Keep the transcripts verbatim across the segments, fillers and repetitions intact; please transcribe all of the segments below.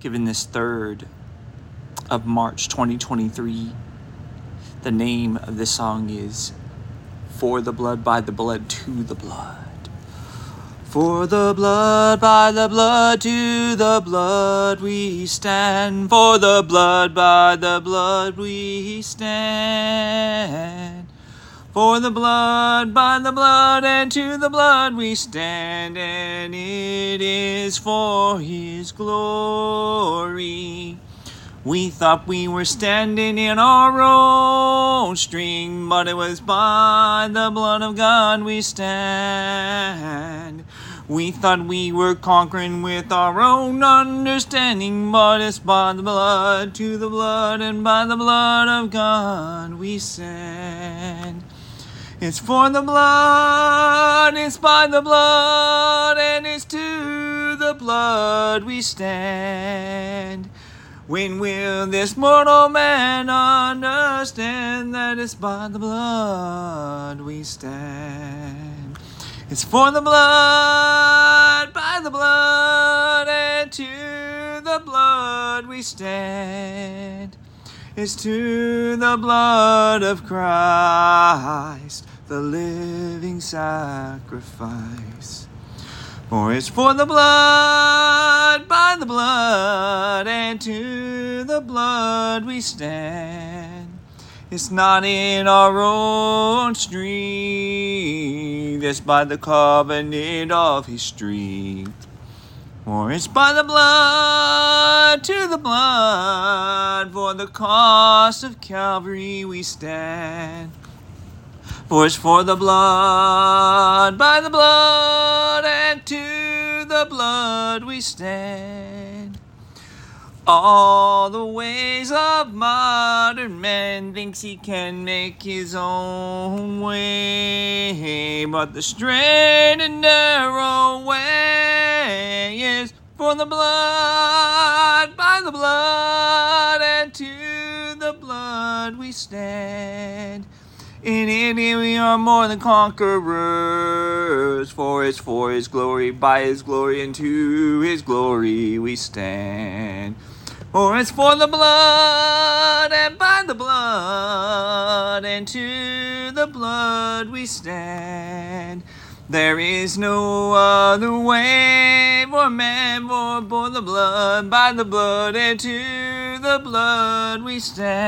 given this third of March twenty twenty-three. The name of this song is For the Blood, by the Blood, to the Blood. For the blood, by the blood, to the blood we stand. For the blood, by the blood we stand. For the blood, by the blood, and to the blood we stand. And it is for His glory. We thought we were standing in our own strength, but it was by the blood of God we stand. We thought we were conquering with our own understanding, but it's by the blood, to the blood, and by the blood of God we stand. It's for the blood, it's by the blood, and it's to the blood we stand. When will this mortal man understand that it's by the blood we stand? It's for the blood, by the blood, and to the blood we stand. It's to the blood of Christ, the living sacrifice. For it's for the blood, by the blood, and to the blood we stand. It's not in our own strength, it's by the covenant of His strength. For it's by the blood, to the blood, for the cost of Calvary we stand. For it's for the blood, by the blood, and to the blood we stand. All the ways of modern man thinks he can make his own way, but the straight and narrow way is for the blood, by the blood, and to the blood we stand. In it we are more than conquerors, for it's for His glory, by His glory, and to His glory we stand. For it's for the blood, and by the blood, and to the blood we stand. There is no other way for man, for, for the blood, by the blood, and to the blood we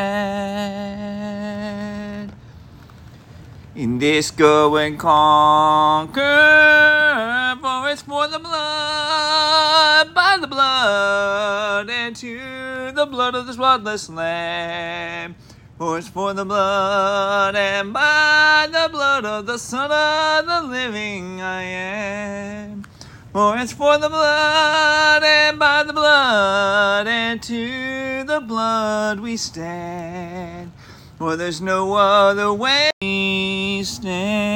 stand. In this go and conquer, for it's for the blood, by the blood, and to the blood of the spotless Lamb. For it's for the blood, and by the blood of the Son of the living I am. For it's for the blood, and by the blood, and to the blood we stand. For there's no other way we stand.